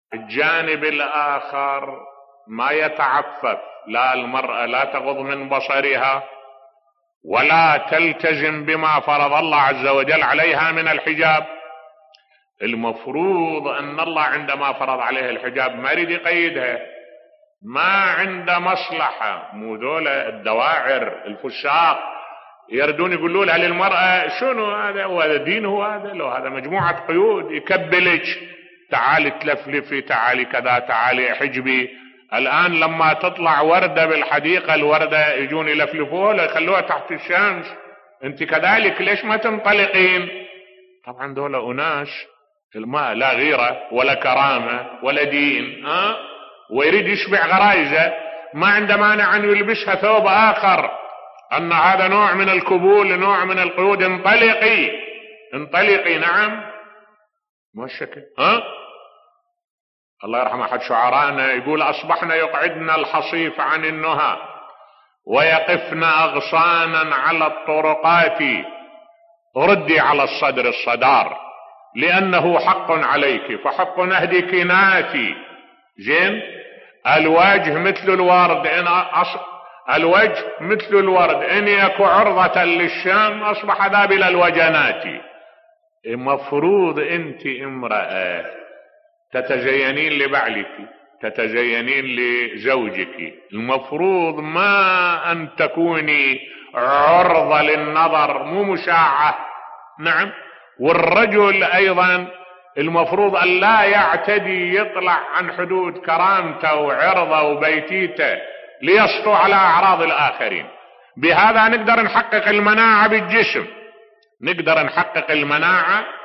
الجانب الآخر ما يتعفف، لا، المرأة لا تغض من بصرها ولا تلتزم بما فرض الله عز وجل عليها من الحجاب. المفروض أن الله عندما فرض عليها الحجاب ما يريد يقيدها، ما عنده مصلحة. مو ذولا الدواعر الفساق يردون يقولوا لها للمرأة شنو هذا، وهذا دين هو هذا؟ لو هذا مجموعة قيود، يكبلك، تعالي تلفلفي، تعالي كذا، تعالي حجبي. الآن لما تطلع وردة بالحديقة، الوردة يجون يلفلفوها يخلوها تحت الشمس، انت كذلك ليش ما تنطلقين؟ طبعا دولة أناس الماء لا غيرة ولا كرامة ولا دين، ويريد يشبع غرائزه، ما عنده مانع أن يلبسها ثوب آخر، أن هذا نوع من الكبول، نوع من القيود. انطلقي انطلقي. نعم، ما الشكل. الله يرحم أحد شعرانا يقول: أصبحنا يقعدن الحصيف عن النهى ويقفن أغصانا على الطرقات، ردي على الصدر الصدار لأنه حق عليك فحق نهدك ناتي. زين، الوجه مثل الورد، الوجه مثل الورد إن يكو عرضة للشام أصبح ذابل الوجنات. المفروض أنت امرأة تتزينين لبعلك، تتزينين لزوجك، المفروض ما أن تكوني عرضة للنظر، مو مشاعة. نعم. والرجل أيضا المفروض أن لا يعتدي، يطلع عن حدود كرامته وعرضه وبيتيته ليسطو على أعراض الآخرين. بهذا نقدر نحقق المناعة بالجسم، نقدر نحقق المناعة